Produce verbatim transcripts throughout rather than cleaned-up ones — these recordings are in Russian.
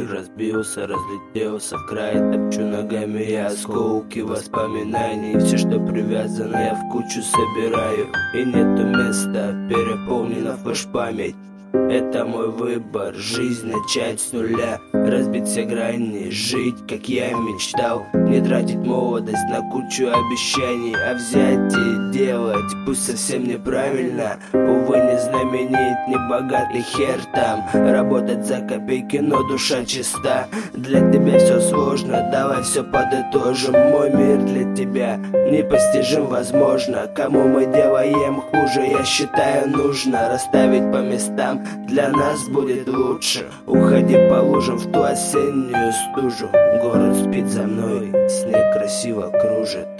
разбился, разлетелся в край. Топчу ногами я осколки воспоминаний. Все, что привязано, я в кучу собираю. И нету места, переполнена флеш-память. Это мой выбор, жизнь начать с нуля. Разбить все грани, жить, как я мечтал. Не тратить молодость на кучу обещаний, а взять и делать, пусть совсем неправильно. Увы, не знаменит, не богатый хер там. Работать за копейки, но душа чиста. Для тебя все сложно, давай все подытожим. Мой мир для тебя непостижим, возможно. Кому мы делаем хуже, я считаю, нужно расставить по местам. Для нас будет лучше. Уходи по лужам в ту осеннюю стужу. Город спит за мной, снег красиво кружит.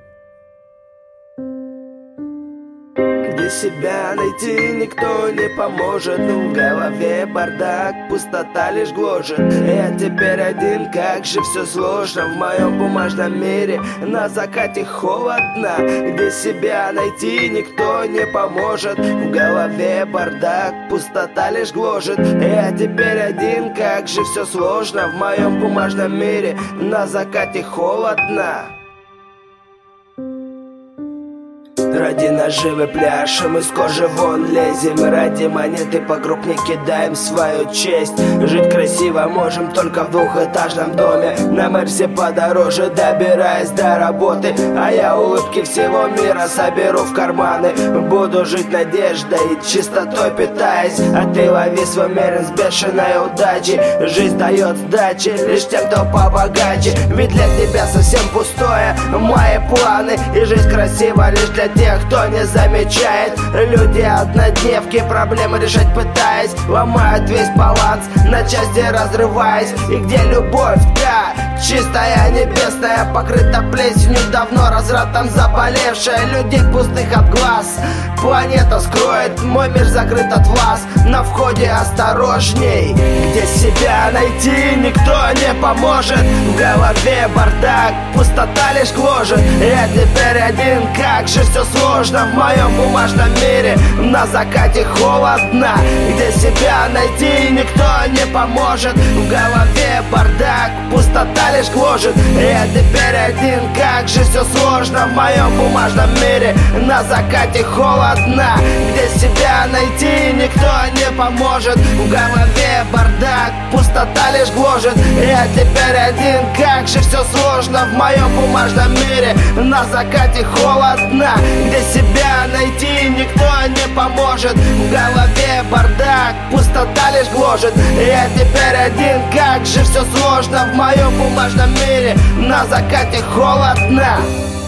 Где себя найти никто не поможет. В голове бардак, пустота лишь гложет. Я теперь один, как же все сложно. В моем бумажном мире на закате холодно. Где себя найти никто не поможет. В голове бардак, пустота лишь гложет. Я теперь один, как же все сложно. В моем бумажном мире на закате холодно. Ради наживы пляшем, из кожи вон лезем. Ради монеты по крупнее кидаем свою честь. Жить красиво можем только в двухэтажном доме. На Мерсе подороже, добираясь до работы. А я улыбки всего мира соберу в карманы. Буду жить надеждой и чистотой питаясь. А ты лови свой мерин с бешеной удачей. Жизнь дает сдачи лишь тем, кто побогаче. Ведь для тебя совсем пустое мои планы. И жизнь красива лишь для тех, кто не замечает. Люди однодневки, проблемы решать пытаясь. Ломают весь баланс, на части разрываясь. И где любовь, да, чистая, небесная, покрыта плесенью, давно развратом заболевшая. Людей пустых от глаз планета скроет, мой мир закрыт от вас. На входе осторожней. Где себя найти никто не поможет. В голове бардак, пустота лишь гложет. Я теперь один, как же все сложно. В моем бумажном мире на закате холодно. Где себя найти никто не поможет. В голове бардак, пустота лишь гложет. Я теперь один, как же все сложно. В моем бумажном мире на закате холодно. Где себя найти никто не поможет. В голове бардак, пустота лишь гложет. Я теперь один, как же все сложно. В моем бумажном мире на закате холодно. Где себя найти никто не поможет. В голове бардак, пустота лишь гложет. Я теперь один, как же все сложно. В моем бумажном мире на закате холодно.